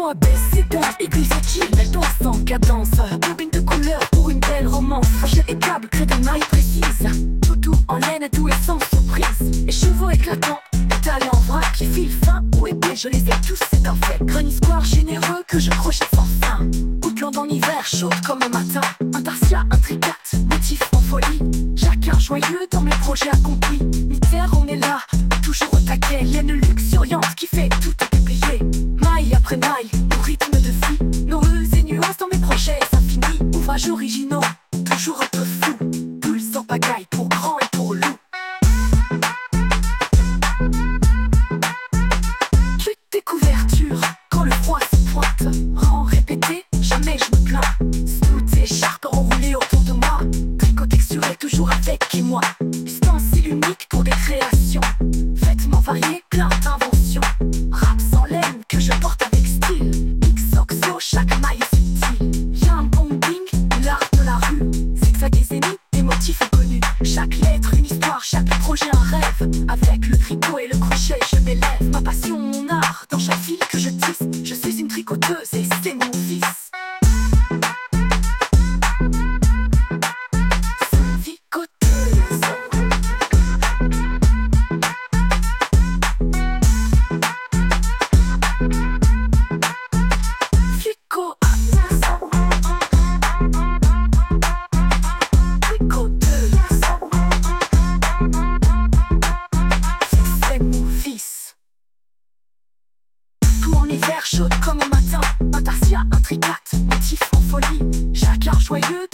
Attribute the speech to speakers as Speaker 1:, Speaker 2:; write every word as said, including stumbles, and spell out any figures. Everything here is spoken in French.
Speaker 1: A, B, C, D, aiguille, utile, danse en cadence. Bobine de couleur pour une belle romance. Crochet et câble, crée de maille précise. Toutou en laine, tout est sans surprise. Et chevaux éclatants, étalés en vrac. Qui file fin ou épais, je les ai tous, c'est un fait. Grenier square généreux que je crochette sans fin. Outland en hiver, chaude comme un matin. Intarsia, intricate, motif en folie. Chacun joyeux dans mes projets accomplis. Mystère, on est là, toujours au taquet. Laine luxuriante qui fait tout déplier. Maille après maille, au rythme de fou. Noueuses et nuances dans mes projets, ça finit. Ouvrages originaux, toujours un peu fou. Bulles en pagaille pour grand et pour loup. Truc des couvertures, quand le froid se pointe. Rang répété, jamais je me plains. Snoot et écharpe enroulées autour de moi. Tricot texturé toujours avec moi. Ustensile unique pour des créations. Vêtements variés, plein d'inventions. Rap sans laine que je porte avec style. X-Oxo, chaque maille est subtile. Y'a un bombing, l'art de la rue. Zigzag et zénith, des motifs inconnus. Chaque lettre une histoire, chaque projet un rêve. Avec le tricot et le crochet je m'élève. Ma passion, mon art, dans chaque fil que je tisse. Je suis une tricoteuse et c'est mon vice. Hiver chaude comme au matin, Intarsia, intricate, motif en folie. Chacun joyeux